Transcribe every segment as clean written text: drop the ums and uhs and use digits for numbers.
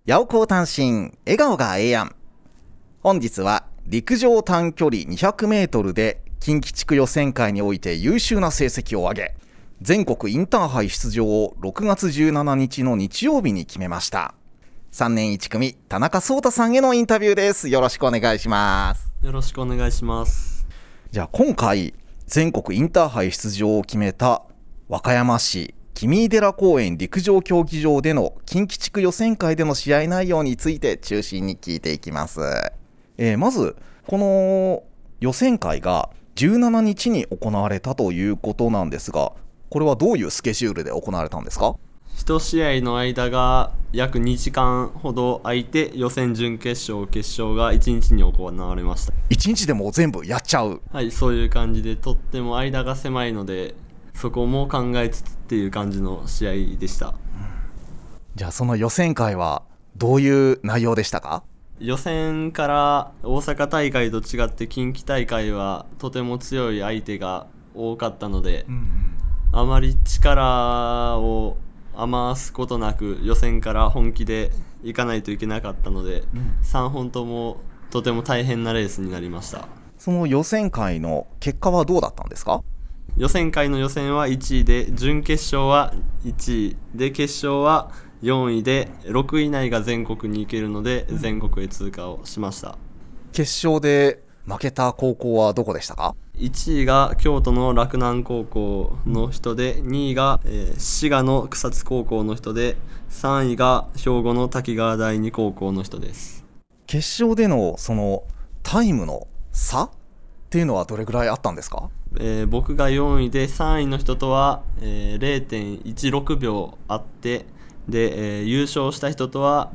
八百高単身笑顔がええやん。本日は陸上短距離200メートルで近畿地区予選会において優秀な成績を上げ、全国インターハイ出場を6月17日の日曜日に決めました。3年1組田中壮太さんへのインタビューです。よろしくお願いします。 よろしくお願いします。 じゃあ今回全国インターハイ出場を決めた和歌山市君井寺公園陸上競技場での近畿地区予選会での試合内容について中心に聞いていきます。まずこの予選会が17日に行われたということなんですが、これはどういうスケジュールで行われたんですか 1試合の間が約2時間ほど空いて、予選準決勝決勝が1日に行われました。 1日でもう全部やっちゃう。 はい、そういう感じで、とっても間が狭いのでそこも考えつつっていう感じの試合でした。 じゃあその予選会はどういう内容でしたか？ 予選から大阪大会と違って近畿大会はとても強い相手が多かったので、あまり力を余すことなく予選から本気でいかないといけなかったので、3本ともとても大変なレースになりました。 その予選会の結果はどうだったんですか？ 予選会の予選は1位で、準決勝は1位で、決勝は4位で、6位以内が全国に行けるので全国へ通過をしました。 決勝で負けた高校はどこでしたか ？1位が京都の洛南高校の人で、2位が滋賀の草津高校の人で、3位が兵庫の滝川第二高校の人です。 決勝でのそのタイムの差っていうのはどれぐらいあったんですか？ 僕が4位で、3位の人とは、0.16 秒あって、で、優勝した人とは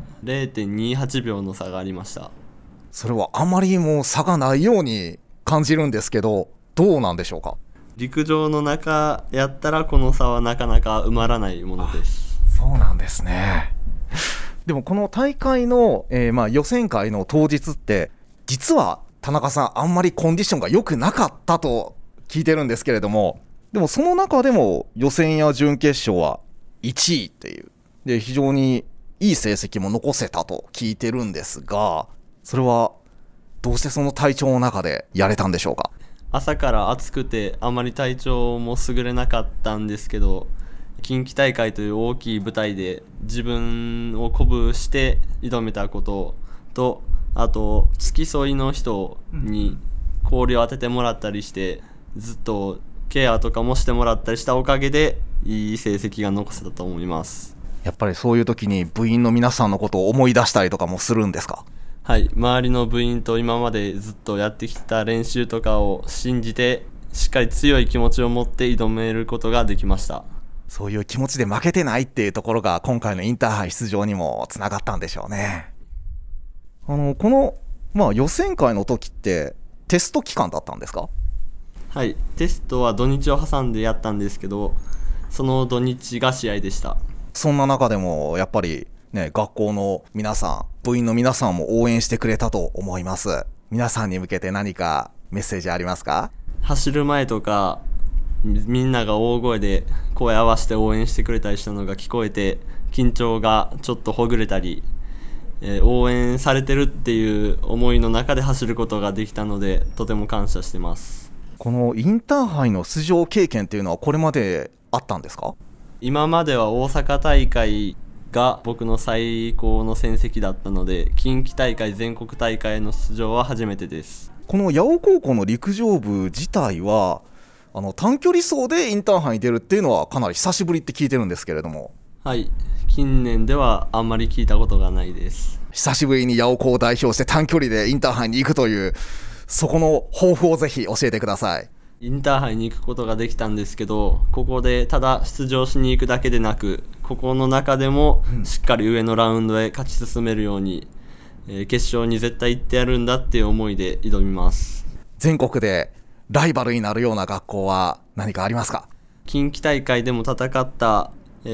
0.28 秒の差がありました。 それはあまりもう差がないように感じるんですけど、どうなんでしょうか？ 陸上の中やったらこの差はなかなか埋まらないものです。 そうなんですね。でもこの大会の、予選会の当日って実は田中さんあんまりコンディションが良くなかったと聞いてるんですけれども、でもその中でも予選や準決勝は1位っていうで、非常にいい成績も残せたと聞いてるんですが、それはどうしてその体調の中でやれたんでしょうか？ 朝から暑くてあまり体調も優れなかったんですけど、近畿大会という大きい舞台で自分を鼓舞して挑めたことと、あと付き添いの人に氷を当ててもらったりして、ずっとケアとかもしてもらったりしたおかげでいい成績が残せたと思います。 やっぱりそういう時に部員の皆さんのことを思い出したりとかもするんですか？ はい、周りの部員と今までずっとやってきた練習とかを信じて、しっかり強い気持ちを持って挑めることができました。 そういう気持ちで負けてないっていうところが今回のインターハイ出場にもつながったんでしょうね。この、予選会の時ってテスト期間だったんですか？ はい、テストは土日を挟んでやったんですけど、その土日が試合でした。 そんな中でもやっぱりね、学校の皆さん、部員の皆さんも応援してくれたと思います。皆さんに向けて何かメッセージありますか？ 走る前とかみんなが大声で声合わせて応援してくれたりしたのが聞こえて、緊張がちょっとほぐれたり、応援されてるっていう思いの中で走ることができたので、とても感謝してます。 このインターハイの出場経験っていうのはこれまであったんですか？ 今までは大阪大会が僕の最高の戦績だったので、近畿大会全国大会の出場は初めてです。 この八尾高校の陸上部自体は短距離走でインターハイに出るっていうのはかなり久しぶりって聞いてるんですけれども。 はい、近年ではあんまり聞いたことがないです。 久しぶりに八尾高を代表して短距離でインターハイに行くという、そこの抱負をぜひ教えてください。 インターハイに行くことができたんですけど、ここでただ出場しに行くだけでなく、ここの中でもしっかり上のラウンドへ勝ち進めるように、決勝に絶対行ってやるんだっていう思いで挑みます。 全国でライバルになるような学校は何かありますか？ 近畿大会でも戦った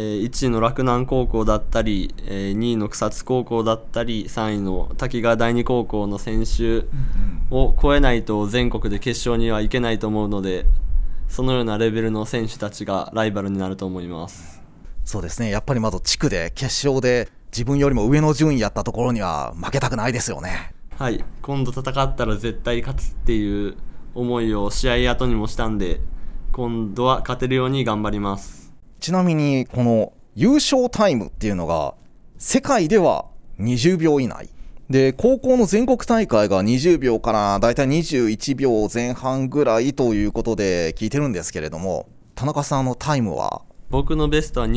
1位の洛南高校だったり、2位の草津高校だったり、3位の滝川第二高校の選手を超えないと全国で決勝には行けないと思うので、そのようなレベルの選手たちがライバルになると思います。 そうですね、やっぱりまず地区で決勝で自分よりも上の順位やったところには負けたくないですよね。 はい、今度戦ったら絶対勝つっていう思いを試合後にもしたんで、今度は勝てるように頑張ります。 ちなみにこの優勝タイムっていうのが世界では20秒以内で、高校の全国大会が20秒からだいたい21秒前半ぐらいということで聞いてるんですけれども、田中さんのタイムは？ 僕のベストは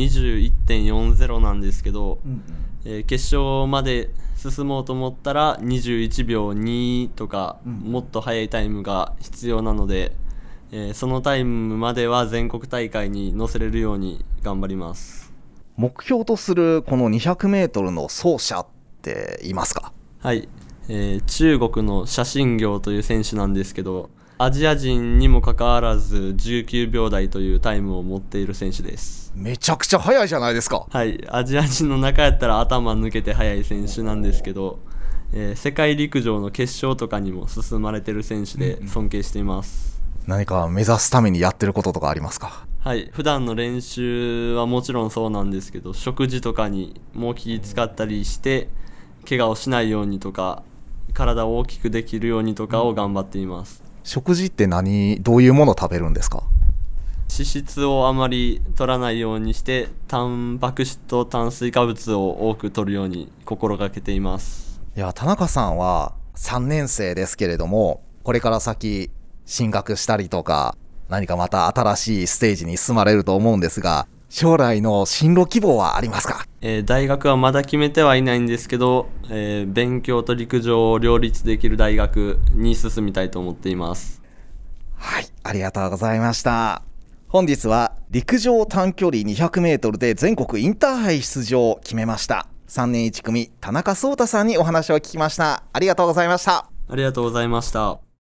21.40 なんですけど、決勝まで進もうと思ったら21秒2とか、もっと速いタイムが必要なので、そのタイムまでは全国大会に乗せれるように頑張ります。 目標とするこの 200m の走者っていますか？ はい、中国の謝震業という選手なんですけど、アジア人にもかかわらず19秒台というタイムを持っている選手です。 めちゃくちゃ速いじゃないですか。 はい、アジア人の中やったら頭抜けて速い選手なんですけど、世界陸上の決勝とかにも進まれてる選手で尊敬しています。 何か目指すためにやってることとかありますか？ はい、普段の練習はもちろんそうなんですけど、食事とかにも気使ったりして怪我をしないようにとか、体を大きくできるようにとかを頑張っています。 食事ってどういうものを食べるんですか？ 脂質をあまり取らないようにして、タンパク質と炭水化物を多く取るように心がけています。 いや、田中さんは3年生ですけれども、これから先進学したりとか何かまた新しいステージに進まれると思うんですが、将来の進路希望はありますか？ 大学はまだ決めてはいないんですけど、勉強と陸上を両立できる大学に進みたいと思っています。 はい、ありがとうございました。本日は陸上短距離 200m で全国インターハイ出場を決めました3年1組田中壮太さんにお話を聞きました。ありがとうございました。 ありがとうございました。